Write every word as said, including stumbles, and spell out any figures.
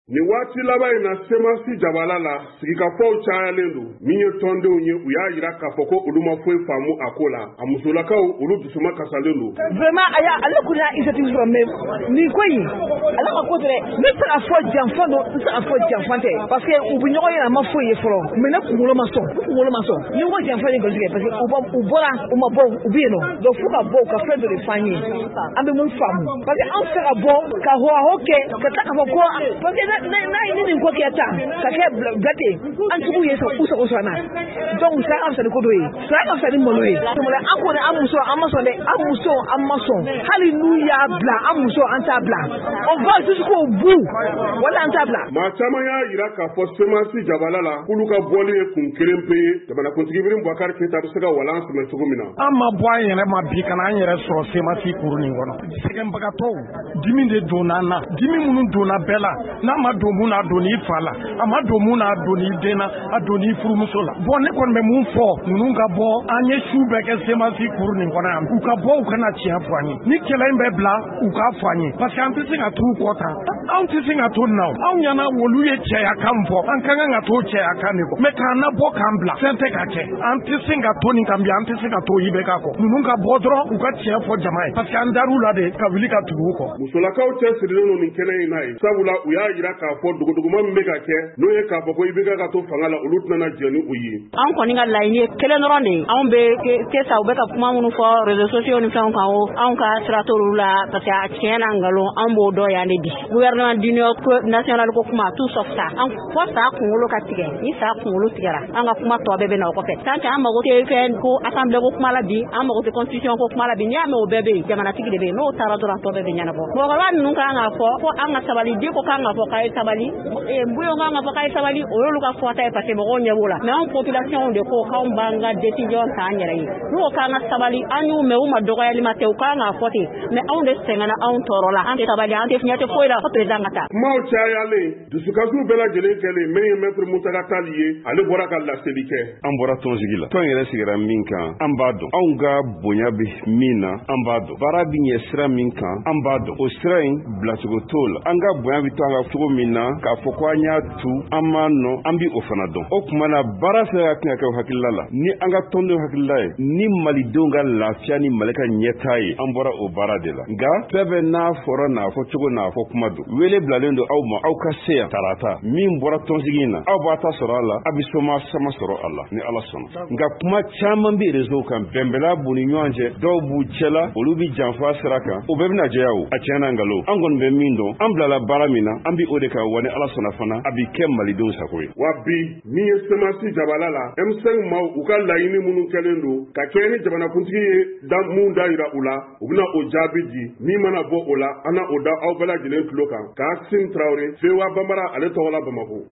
Ni waati laban in na semasi jabala la sigikafɔw cayalen don min ye tɔndenw ye u y'a yira k'a fɔ ko olu ma foyi faamu a ko la a musolakaw olu dusuma kasalen don. Vraiment aya ale kun y'a initiative sɔrɔ mais nin ko in ale ka ko tɛ dɛ ne tɛ ka fɔ janfan don ne tɛ ka fɔ janfan tɛ parce que u bɛ ɲɔgɔn ye a ma foyi ye fɔlɔ mais ne kunkolo ma sɔn ne kunkolo ma sɔn ni ko janfan ye nkalon tigɛ parce que u bɔra u ma bɔ u bɛ yen nɔ donc fo ka bɔ u ka fɛn dɔ de f'an ye an bɛ mun faamu parce que an fɛ ka bɔ ka hɔhɔ kɛ ka taa k'a fɔ ko parce que n'a ye ni nin ko kɛ tan ka kɛ gate an tigiw ye u sago sɔrɔ na donc ça ka fisa ni ko dɔ ye ça ka fisa ni malo ye tumana an kɔni an muso an ma sɔn dɛ an muso an ma sɔn hali n'u y'a bila an muso an t'a bila on va jusqu'au bout wala an t'a bila. Maa caman y'a yira k'a fɔ semasi jabala la k'olu ka bɔli ye kun kelen pe ye jamanakuntigi Ibrahim Boubacar Keita bɛ se ka walan sɛmɛ cogo min na. An ma bɔ an yɛrɛ ma bi kana an yɛrɛ sɔrɔ semasi kuru nin kɔnɔ sɛgɛnbagatɔw dimi de donna an na dimi minnu donna bɛɛ la n'a ma don mun na a don n'i fa la a ma don mun na a don n'i den na a don n'i furumuso la bon ne kɔni bɛ mun fɔ ninnu ka bɔ an ye su bɛɛ kɛ semasi kuru nin kɔnɔ yan u ka bɔ u kana tiɲɛ fɔ an ye ni kɛlɛ in bɛ bila u k'a fɔ an ye parce que an tɛ se ka t'u kɔ tan anw tɛ se ka to nin na anw ɲɛna olu ye cɛya kan fɔ an ka kan ka to cɛya kan de kɔ mais k'an na bɔ k'an bila fɛn tɛ ka kɛ an tɛ se ka to nin kan bi an tɛ se ka to i bɛ k'a kɔ ninnu ka bɔ dɔrɔn u ka tiɲɛ fɔ jama ye parce que an dar'u la de ka wuli ka tugu u kɔ. Musolakaw cɛ sirilen don nin kɛnɛ in na ye sabula u y'a yira k'a fɔ duguduguma min bɛ ka kɛ n'o ye k'a fɔ ko i bɛ ka to fanga la olu tɛna jɛ ni u ye. An kɔni ka laɲini ye kelen dɔrɔn de ye anw bɛ kesa u bɛ ka kuma minnu fɔ réseaux sociaux ni fɛnw kan o anw ka sira t'olu la parce que a tiɲɛ n'a nkalon an b'o dɔn yan de bi gouvernement d'union nationale ko kuma tout sauf ça an fɔ sa kunkolo ka tigɛ ni sa kunkolo tigɛra an ka kuma tɔ bɛɛ bɛ na o kɔfɛ tant que an mago tɛ fɛn ko assemblée ko kuma la bi an mago tɛ constitution ko kuma la bi n'i y'a mɛn o bɛɛ bɛ yen jamanatigi de bɛ yen n'o taara dɔrɔn tɔ bɛɛ bɛ ɲɛnabɔ mɔgɔkɔrɔba ninnu kan ka fɔ ko an ka sabali den ko kan ka fɔ k'a ye sabali Mbuyo kan ka fɔ k'a ye sabali o y'olu ka fɔta ye parce que mɔgɔw ɲɛ b'o la mais anw population de ko k'anw b'an ka décision ta an yɛrɛ ye n'o k'an ka sabali an y'u mɛn u ma dɔgɔyali ma kɛ u kan ka fɔ ten mais anw de sɛgɛnna anw tɔɔrɔ la an tɛ sabali an tɛ fiɲɛ tɛ foyi la fo président ka taa. Kumaw cayalen dusukasiw bɛɛ lajɛlen kɛlen min ye maître Musa Tali ye ale bɔra ka laseli kɛ. An bɔra tɔnsigi la tɔn yɛrɛ sigira min kan an b'a dɔn anw ka bonya bɛ min na an b'a dɔn baara bi ɲɛ sira min kan an b'a dɔn o sira in bilacogo t'o la an ka bonya bi to an ka cogo min na k'a fɔ ko an y'a tu an m'a nɔ an bi o fana dɔn o tuma na baara sera ka kan ka kɛ hakilila la ni an ka tɔndenw hakilila ye ni malidenw ka lafiya ni mali ka ɲɛtaa ye an bɔra o baara de la nka fɛn bɛɛ n'a fɔra n'a fɔ cogo n'a fɔ kuma don wele bilalen don aw ma aw ka se yan tarata min bɔra tɔnsigi in na aw b'a ta sɔrɔ a la a bɛ soma sama sɔrɔ a la ni ala sɔnna nka kuma caman bɛ réseau kan bɛnbɛla b'u ni ɲɔgɔn cɛ dɔw b'u cɛla olu bi janfa sira kan o bɛɛ bɛna jɛya o a tiɲɛna nkalon an kɔni bɛ min dɔn an bilala baara min na an bi o de kan wa ni ala sɔnna fana a bi kɛ malidenw sago ye. Wa bi min ye semasi jabala la M cinq maaw u ka laɲini minnu kɛlen don ka kɛ ni jamanakuntigi ye da mun da yira u la u bɛna o jaabi di min mana bɔ o la an na o da aw bɛɛ lajɛlen tulo kan Kasim Traoré Sewa Bambara ale tɔgɔ la Bamako.